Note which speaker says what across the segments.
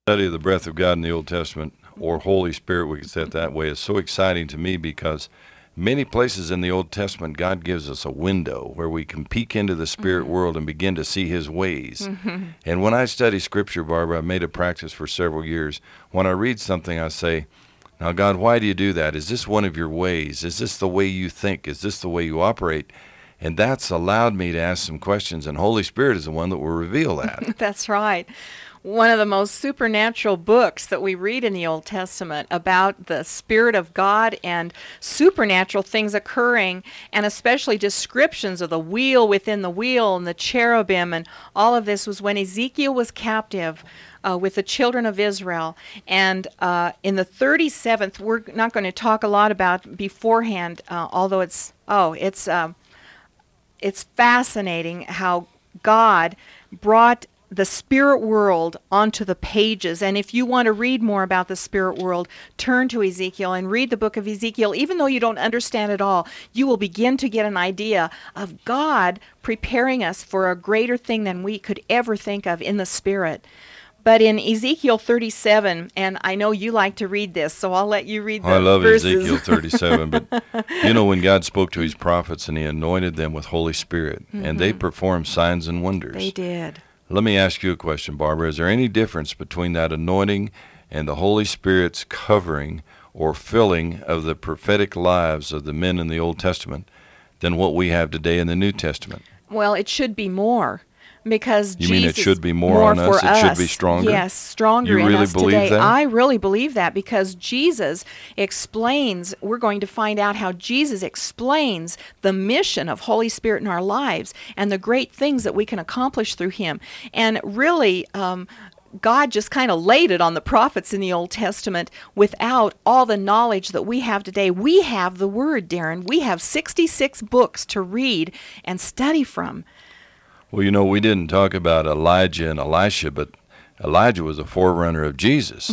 Speaker 1: Study of the breath of God in the Old Testament, or Holy Spirit, we could say it that way, is so exciting to me because many places in the Old Testament, God gives us a window where we can peek into the spirit world and begin to see his ways. And when I study Scripture, Barbara, I've made a practice for several years. When I read something, I say, now, God, why do you do that? Is this one of your ways? Is this the way you think? Is this the way you operate? And that's allowed me to ask some questions, and Holy Spirit is the one that will reveal that.
Speaker 2: That's right. One of the most supernatural books that we read in the Old Testament about the Spirit of God and supernatural things occurring, and especially descriptions of the wheel within the wheel and the cherubim and all of this, was when Ezekiel was captive with the children of Israel. And in the 37th, we're not going to talk a lot about beforehand, although it's fascinating how God brought the spirit world onto the pages. And if you want to read more about the spirit world, turn to Ezekiel and read the book of Ezekiel. Even though you don't understand it all, you will begin to get an idea of God preparing us for a greater thing than we could ever think of in the spirit. But in Ezekiel 37, and I know you like to read this, so I'll let you read the
Speaker 1: I love
Speaker 2: verses.
Speaker 1: Ezekiel 37, but you know, when God spoke to his prophets and he anointed them with Holy Spirit, and they performed signs and wonders.
Speaker 2: They did.
Speaker 1: Let me ask you a question, Barbara. Is there any difference between that anointing and the Holy Spirit's covering or filling of the prophetic lives of the men in the Old Testament than what we have today in the New Testament?
Speaker 2: Well, it should be more. Because
Speaker 1: you
Speaker 2: Jesus
Speaker 1: mean it should be more on us? It should be stronger?
Speaker 2: Yes, stronger
Speaker 1: you
Speaker 2: in
Speaker 1: really
Speaker 2: us
Speaker 1: believe
Speaker 2: today.
Speaker 1: That?
Speaker 2: I really believe that because Jesus explains, we're going to find out how Jesus explains the mission of Holy Spirit in our lives and the great things that we can accomplish through him. And really, God just kind of laid it on the prophets in the Old Testament without all the knowledge that we have today. We have the Word, Darren. We have 66 books to read and study from.
Speaker 1: Well, you know, we didn't talk about Elijah and Elisha, but Elijah was a forerunner of Jesus.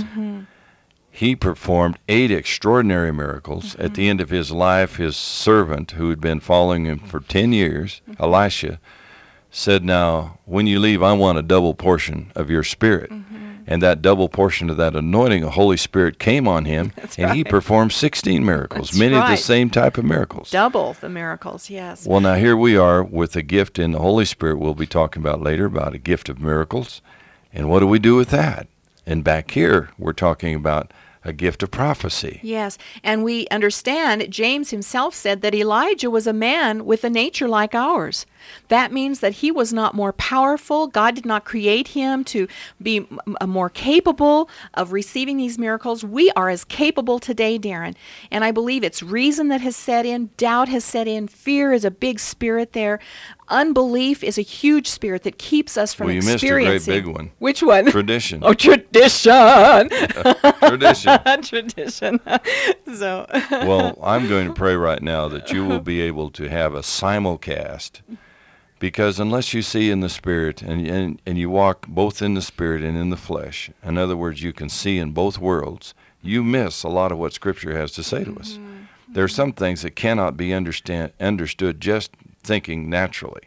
Speaker 1: He performed 8 extraordinary miracles. At the end of his life, his servant, who had been following him for 10 years, Elisha, said, now, when you leave, I want a double portion of your spirit. And that double portion of that anointing, the Holy Spirit came on him, and he performed 16 miracles, many of the same type of miracles.
Speaker 2: Double the miracles, yes.
Speaker 1: Well, now here we are with a gift in the Holy Spirit we'll be talking about later, about a gift of miracles. And what do we do with that? And back here, we're talking about a gift of prophecy.
Speaker 2: Yes, and we understand, James himself said that Elijah was a man with a nature like ours. That means that he was not more powerful. God did not create him to be more capable of receiving these miracles. We are as capable today, Darren. And I believe it's reason that has set in, doubt has set in, fear is a big spirit there. Unbelief is a huge spirit that keeps us from experiencing.
Speaker 1: Well, you missed a great big one.
Speaker 2: Which one?
Speaker 1: Tradition.
Speaker 2: Oh, tradition.
Speaker 1: Tradition.
Speaker 2: Tradition. So.
Speaker 1: Well, I'm going to pray right now that you will be able to have a simulcast, because unless you see in the Spirit and you walk both in the Spirit and in the flesh, in other words, you can see in both worlds, you miss a lot of what Scripture has to say to us. There are some things that cannot be understood just thinking naturally.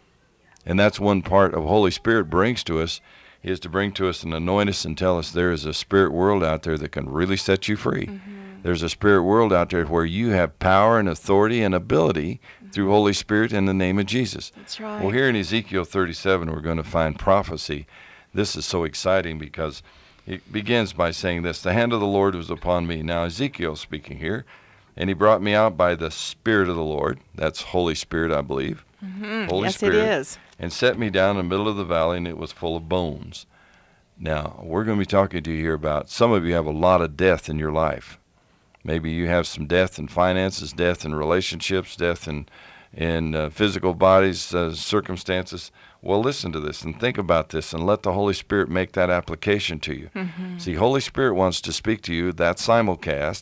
Speaker 1: And that's one part of Holy Spirit brings to us, is to bring to us and anoint us and tell us there is a spirit world out there that can really set you free. There's a spirit world out there where you have power and authority and ability through Holy Spirit in the name of Jesus.
Speaker 2: That's right.
Speaker 1: Well, here in Ezekiel 37, we're going to find prophecy. This is so exciting because it begins by saying this: the hand of the Lord was upon me. Now, Ezekiel speaking here, and he brought me out by the Spirit of the Lord. That's Holy Spirit, I believe. Holy Spirit.
Speaker 2: Yes, it is.
Speaker 1: And set me down in the middle of the valley, and it was full of bones. Now, we're going to be talking to you here about, some of you have a lot of death in your life. Maybe you have some death in finances, death in relationships, death in physical bodies, circumstances. Well, listen to this and think about this and let the Holy Spirit make that application to you. See, Holy Spirit wants to speak to you, that simulcast.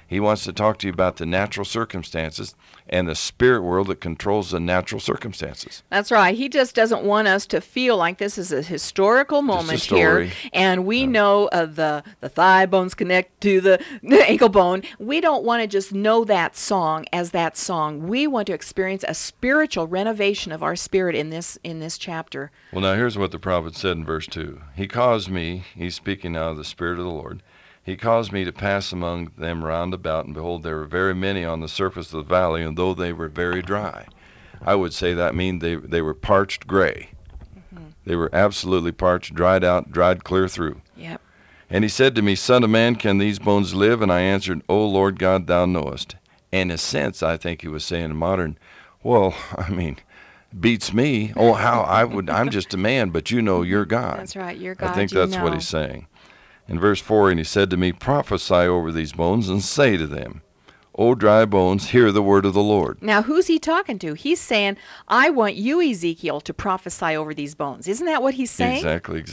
Speaker 1: He wants to talk to you about the natural circumstances and the spirit world that controls the natural circumstances.
Speaker 2: That's right. He just doesn't want us to feel like this is a historical moment here,
Speaker 1: story.
Speaker 2: and we know the thigh bones connect to the ankle bone. We don't want to just know that song as that song. We want to experience a spiritual renovation of our spirit in this chapter.
Speaker 1: Well, now here's what the prophet said in verse 2. He caused me, he's speaking now of the Spirit of the Lord, he caused me to pass among them round about, and behold, there were very many on the surface of the valley, and though they were very dry. I would say that means they were parched gray. Mm-hmm. They were absolutely parched, dried out, dried clear through.
Speaker 2: Yep.
Speaker 1: And he said to me, Son of man, can these bones live? And I answered, O Lord God, thou knowest. And in a sense, I think he was saying in modern, well, I mean, beats me. Oh, how I'm just a man, but you know you're God.
Speaker 2: That's right, you're God.
Speaker 1: I think that's what he's saying. In verse 4, and he said to me, Prophesy over these bones, and say to them, O dry bones, hear the word of the Lord.
Speaker 2: Now, who's he talking to? He's saying, I want you, Ezekiel, to prophesy over these bones. Isn't that what he's saying?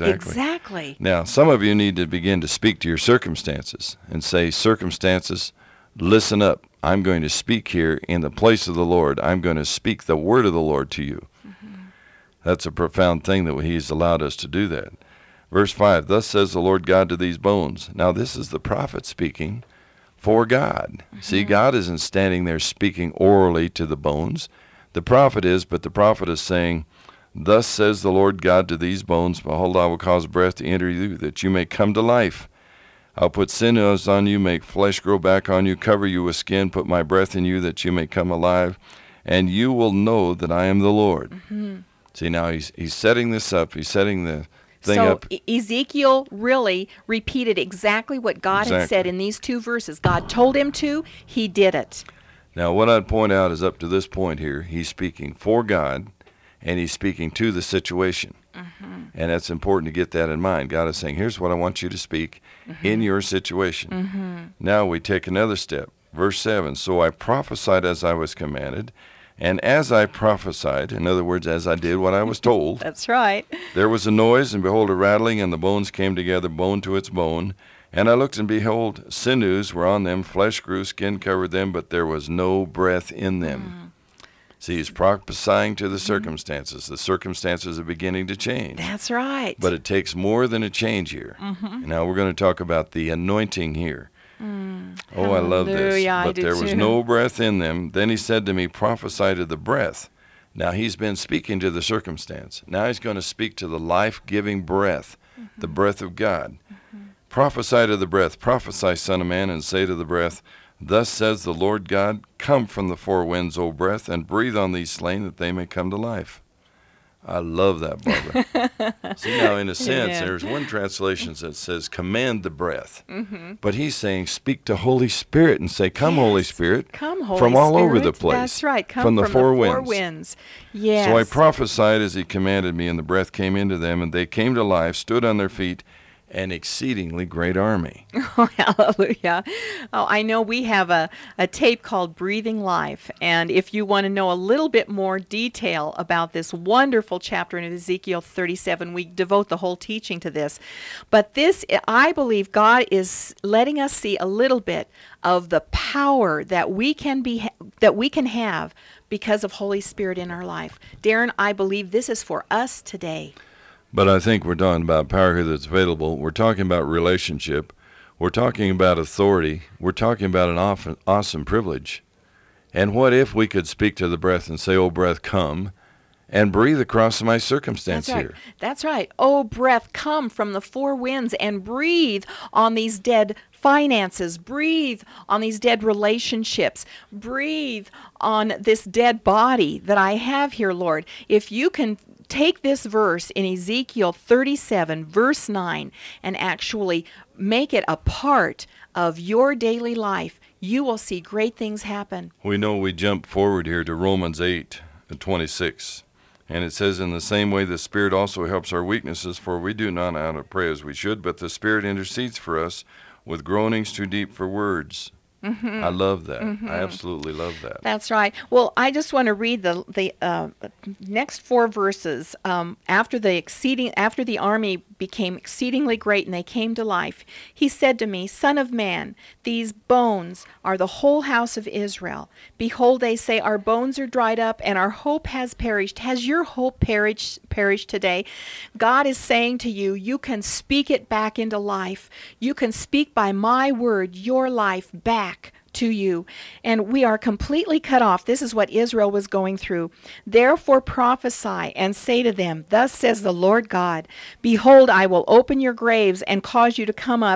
Speaker 1: Exactly. Now, some of you need to begin to speak to your circumstances and say, circumstances, listen up. I'm going to speak here in the place of the Lord. I'm going to speak the word of the Lord to you. Mm-hmm. That's a profound thing that he's allowed us to do that. Verse 5, Thus says the Lord God to these bones. Now, this is the prophet speaking for God. Mm-hmm. See, God isn't standing there speaking orally to the bones. The prophet is, but the prophet is saying, Thus says the Lord God to these bones, Behold, I will cause breath to enter you, that you may come to life. I'll put sinews on you, make flesh grow back on you, cover you with skin, put my breath in you, that you may come alive, and you will know that I am the Lord. Mm-hmm. See, now he's setting this up. He's setting the thing up.
Speaker 2: Ezekiel really repeated exactly what God had said in these two verses. God told him to, he did it.
Speaker 1: Now, what I'd point out is up to this point here, he's speaking for God, and he's speaking to the situation. Mm-hmm. And that's important to get that in mind. God is saying, here's what I want you to speak in your situation. Mm-hmm. Now we take another step. Verse 7, So I prophesied as I was commanded, and as I prophesied, in other words, as I did what I was told.
Speaker 2: That's right.
Speaker 1: There was a noise, and behold, a rattling, and the bones came together, bone to its bone. And I looked, and behold, sinews were on them, flesh grew, skin covered them, but there was no breath in them. See, he's prophesying to the circumstances. The circumstances are beginning to change.
Speaker 2: That's right.
Speaker 1: But it takes more than a change here. Mm-hmm. Now we're going to talk about the anointing here. Oh, I love this. But there was no breath in them. Then he said to me, Prophesy to the breath. Now he's been speaking to the circumstance. Now he's going to speak to the life-giving breath, the breath of God. Prophesy to the breath. Prophesy, Son of man, and say to the breath, Thus says the Lord God, Come from the four winds, O breath, and breathe on these slain that they may come to life. I love that, Barbara. See, now, in a sense, there's one translation that says, Command the breath. Mm-hmm. But he's saying, speak to Holy Spirit and say, Come, Holy Spirit,
Speaker 2: come, Holy
Speaker 1: from all
Speaker 2: Spirit.
Speaker 1: over the place.
Speaker 2: That's right. Come
Speaker 1: from the four winds.
Speaker 2: Yes.
Speaker 1: So I prophesied as he commanded me, and the breath came into them, and they came to life, stood on their feet, an exceedingly great army.
Speaker 2: Oh, hallelujah. Oh, I know we have a tape called Breathing Life, and if you want to know a little bit more detail about this wonderful chapter in Ezekiel 37, we devote the whole teaching to this. But this, I believe God is letting us see a little bit of the power that we can have because of Holy Spirit in our life. Darren, I believe this is for us today.
Speaker 1: But I think we're talking about power here that's available. We're talking about relationship. We're talking about authority. We're talking about an awesome privilege. And what if we could speak to the breath and say, Oh, breath, come, and breathe across my circumstance here?
Speaker 2: That's right. Oh, breath, come from the four winds and breathe on these dead finances. Breathe on these dead relationships. Breathe on this dead body that I have here, Lord. If you can take this verse in Ezekiel 37, verse 9, and actually make it a part of your daily life, you will see great things happen.
Speaker 1: We know we jump forward here to Romans 8:26, and it says, In the same way the Spirit also helps our weaknesses, for we do not know how to pray as we should, but the Spirit intercedes for us with groanings too deep for words. I love that. I absolutely love that.
Speaker 2: That's right. Well, I just want to read the next 4 verses. After the army became exceedingly great and they came to life, he said to me, Son of man, these bones are the whole house of Israel. Behold, they say, our bones are dried up and our hope has perished. Has your hope perished today? God is saying to you, you can speak it back into life. You can speak by my word your life back to you. And we are completely cut off. This is what Israel was going through. Therefore prophesy and say to them, Thus says the Lord God, Behold, I will open your graves and cause you to come up